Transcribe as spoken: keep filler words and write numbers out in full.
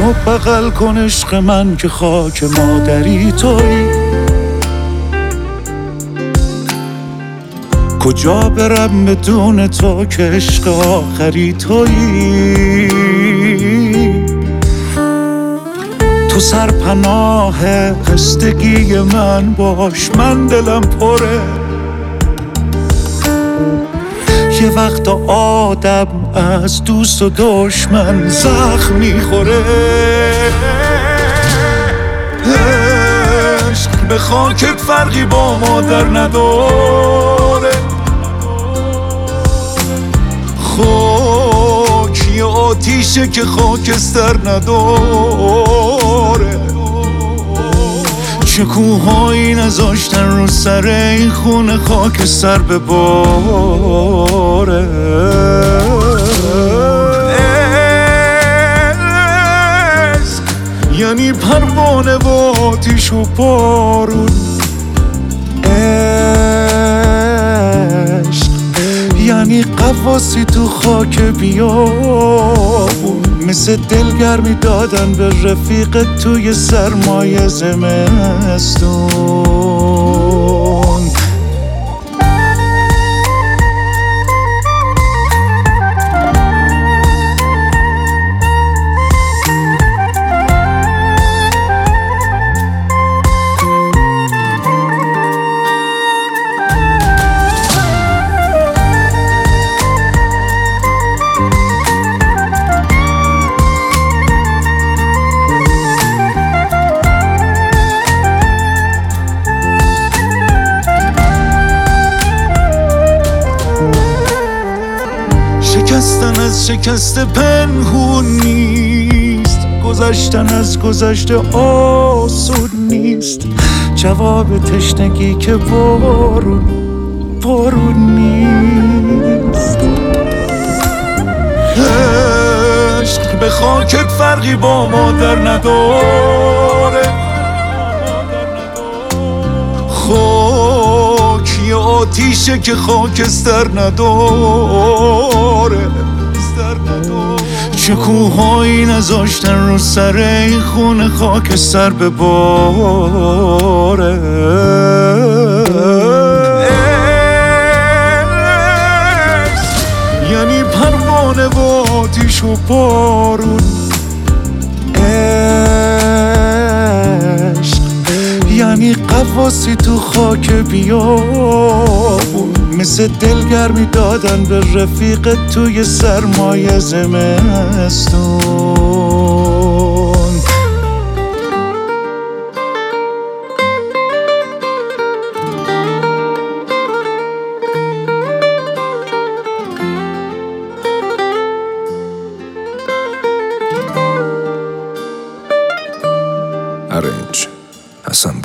منو بغل کن عشق من که خاک مادری تویی. کجا برم بدون تو که عشق آخری تویی. تو سرپناه خستگی من باش، من دلم پره. یه وقت آدم از دوست و دشمن زخم میخوره. عشق به خاکت فرقی با مادر نداره. خاک یه آتیشه که خاکستر نداره. چه کوهایی نذاشتن رو سر این خونه خاک سر بباره. عشق یعنی پروانه و آتیش و بارون. عشق یعنی قواسی تو خاک بیابون. مثل دلگرمی دادن به رفیق توی سرمایه زمستون. شکستن از شکست پنهون نیست. گذشتن از گذشته آسون نیست. جواب تشنگی که بارون بارون نیست. عشق به خاکت فرقی با مادر نداره. خاک یه آتیشه که خاکستر نداره. چه کوهایی نذاشتن رو سر این خونه خاک سر بباره. یعنی پروانه و آتیش و بارون. عشق یعنی قواسی تو خاک بیابون. مثل دلگرمی دادن به رفیق توی سرمایه زمستون. Arrange Hasan